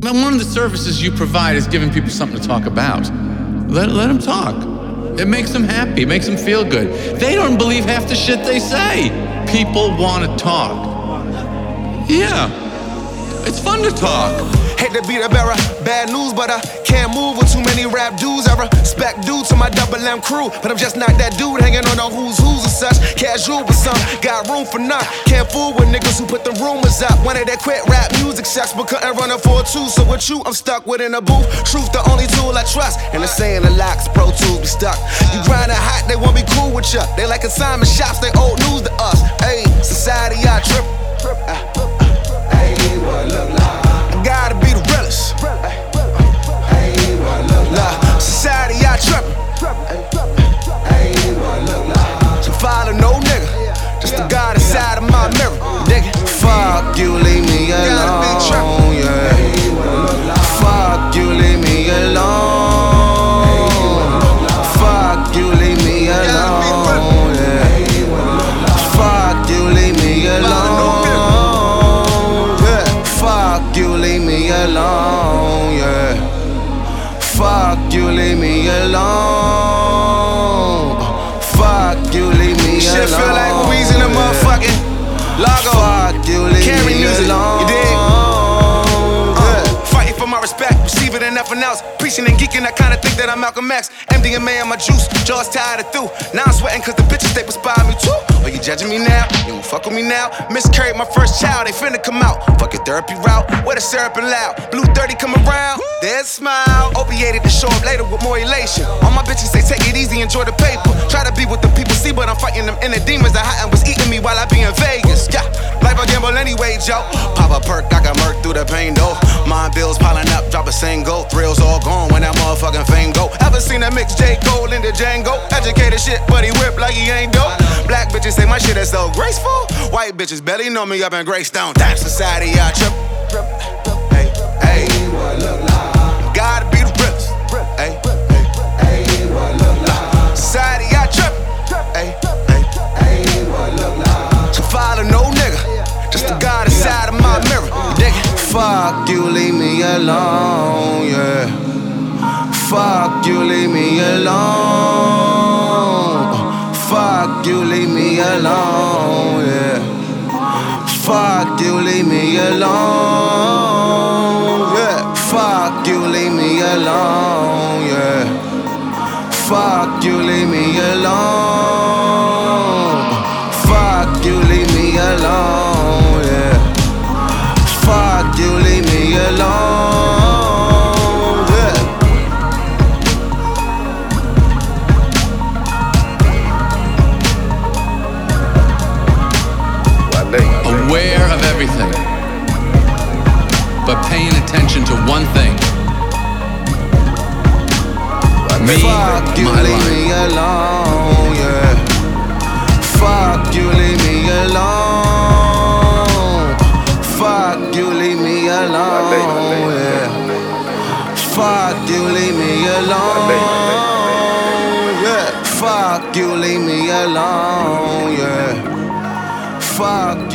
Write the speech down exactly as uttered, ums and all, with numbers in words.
Man, one of the services you provide is giving people something to talk about. Let, let them talk. It makes them happy, it makes them feel good. They don't believe half the shit they say. People want to talk. Yeah, it's fun to talk. Hate to be the bearer, bad news, but I can't move with too many rap dudes. I respect dudes to my double M crew, but I'm just not that dude hanging on the who's who's and such. Casual with some, got room for none. Can't fool with niggas who put the rumors up. Wanted that quit rap music sucks, but couldn't run a four two. So with you, I'm stuck within a booth. Truth, the only tool I trust. And the saying the locks, Pro Tools be stuck. You grinding hot, they won't be cool with ya. They like assignment shops, they old news to us. Ayy, society, I trip. Ayy, what look like? Gotta be the realest. Hey, what look like? Society, I trippin'. Hey, what look like? So follow no nigga, just the God inside of my mirror, nigga. Fuck you, leave me alone, yeah. Fuck you, leave me alone. Fuck you, leave me alone, yeah. Fuck you, leave me alone. You leave me alone, yeah. Fuck you, leave me alone. Fuck you, leave me alone. Shit feel like Louise in the motherfucking Lago. Fuck you, leave Carry me music, alone. You dig? Uh, fighting for my respect, receiving and nothing else. Preaching and geeking, I kinda think that I'm Malcolm X. M D M A on my juice, jaws tired of through. Now I'm sweating cause the bitches they inspire me too. Are you judging me now? You won't fuck with me now? Miscarried my first child, they finna come out. Fuck your therapy route, where the syrup and loud. Blue thirty come around, there's smile. Opiated to show up later with more elation. All my bitches say take it easy, enjoy the paper. Try to be what the people see, but I'm fighting them inner demons that hot and was eating me while I be in Vegas. Yeah, life I gamble anyway, Joe. Pop a perk, I got murked through the pain though. Mind bills piling up, drop a single. Thrills all gone when that motherfucking fame go. Ever seen that mix J. Cole into Django? Educated shit, but he whip like he ain't dope. Black bitches say my shit is so graceful. White bitches barely know me up in Greystone. Damn society, I trip. Hey, hey, what look like? Gotta be the realest. Hey, hey, hey, what look like? Society, I trip. Hey, hey, hey, what look like? So follow no nigga, just the God inside of my mirror, nigga. Fuck you, leave me alone, yeah. Fuck you, leave me alone. Fuck you, leave me alone, yeah. Fuck you, leave me alone, yeah. Fuck you, leave me alone, yeah. Fuck you, leave me alone. Fuck you, leave me alone, yeah. Fuck you, leave me alone. Aware of everything, but paying attention to one thing. Me, fuck you, my leave life. me alone, yeah. Fuck you, leave me alone. Fuck you, leave me alone, yeah. Fuck you, leave me alone, yeah. Fuck you, leave me alone, yeah. Fuck